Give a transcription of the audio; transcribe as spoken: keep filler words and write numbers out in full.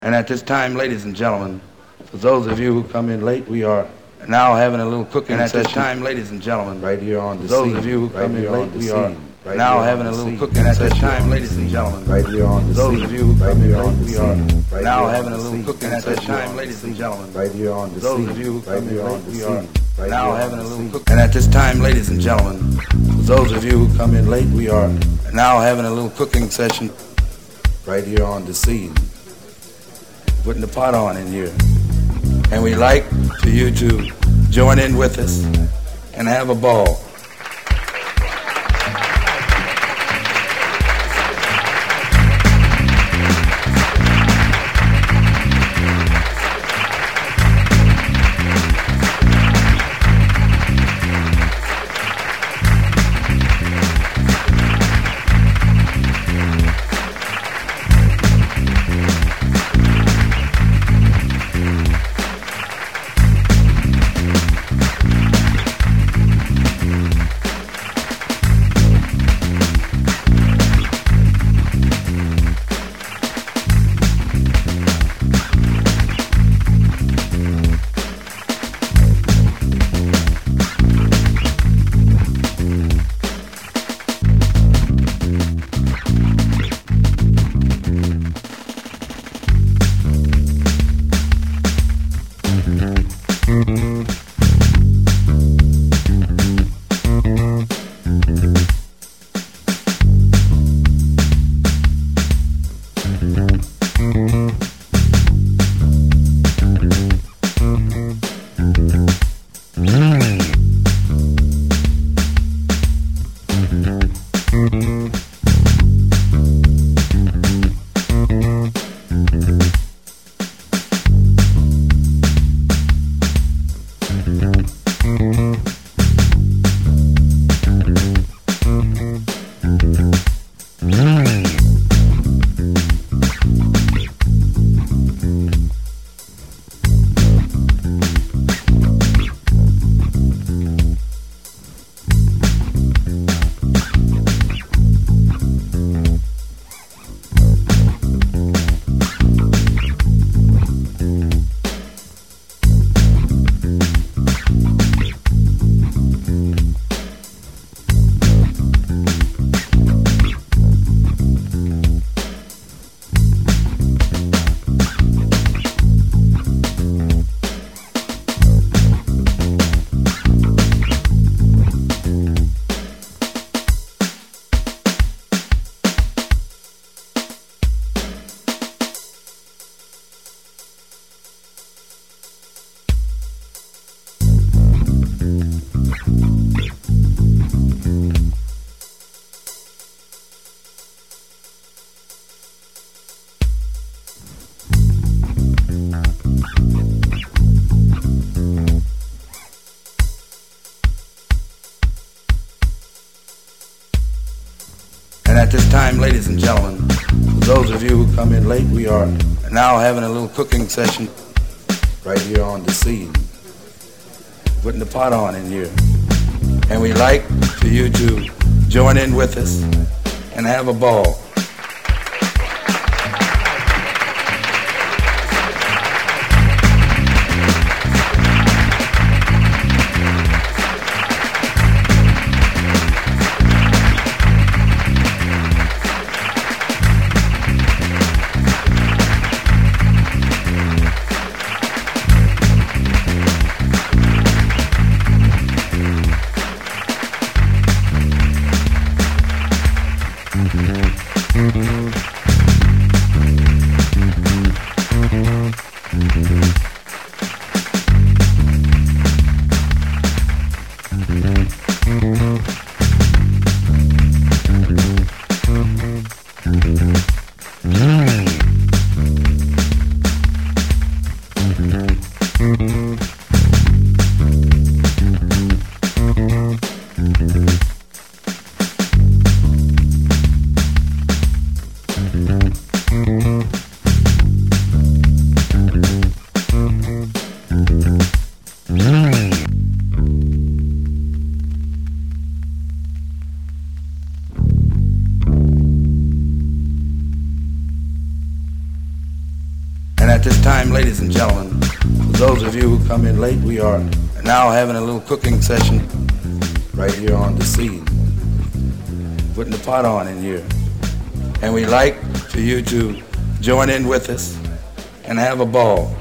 And at this time, ladies and gentlemen, for those of you who come in late, we are now having a little cooking and at session. this time, ladies and gentlemen, right here on the those scene. of you who right come in late, we scene. are right now having a the little scene. cooking And at session. this time, ladies and gentlemen, right here on the those scene. of you who come in late, we are right now here having on a the little scene. cooking And at this session. time, ladies and gentlemen, right here on the those scene. of you who right come in here late, on the we are scene. right now here having on a the little scene. cooking. And at this time, ladies and gentlemen, for those of you who come in late, we are now having a little cooking session right here on the scene. Putting the pot on in here. And we'd like for you to join in with us and have a ball. And at this time, ladies and gentlemen, for those of you who come in late, we are now having a little cooking session right here on the scene. Putting the pot on in here. And we'd like for you to join in with us and have a ball. Mm-hmm. at this time, ladies and gentlemen, for those of you who come in late, we are now having a little cooking session right here on the scene. Putting the pot on in here. And we'd like for you to join in with us and have a ball.